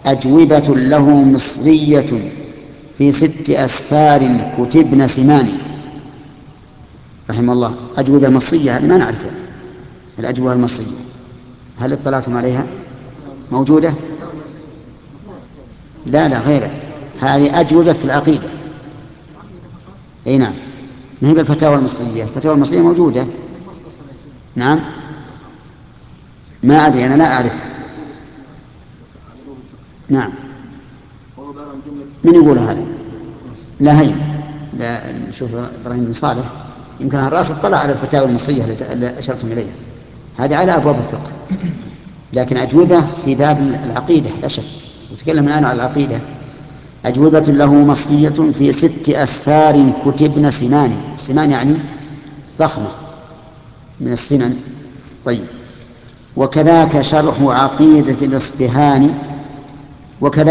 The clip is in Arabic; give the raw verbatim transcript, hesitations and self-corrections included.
أجوبة له مصرية في ست أسفار كتبن سمان. رحمه الله. أجوبة مصرية هذه ما نعرفها، الأجوبة المصرية هل اطلعتم عليها؟ موجودة؟ لا لا غيره، هذه أجوبة في العقيدة. أي نعم، ما هي بالفتاوى المصرية، الفتاوى المصرية موجودة. نعم ما أدري، أنا لا أعرفها. نعم من يقول هذا؟ لا هين، لا نشوف إبراهيم بن صالح يمكن الرأس اطلع على الفتاوى المصرية التي أشرتم إليها، هذه على أبواب الفقه، لكن أجوبة في باب العقيدة لا شك. نتكلم الآن عن العقيدة. أجوبة له مصرية في ست أسفار كتبن سمان. سمان يعني ضخمة من السنن. طيب. وكذاك شرح عقيدة الإصبهاني، وكذا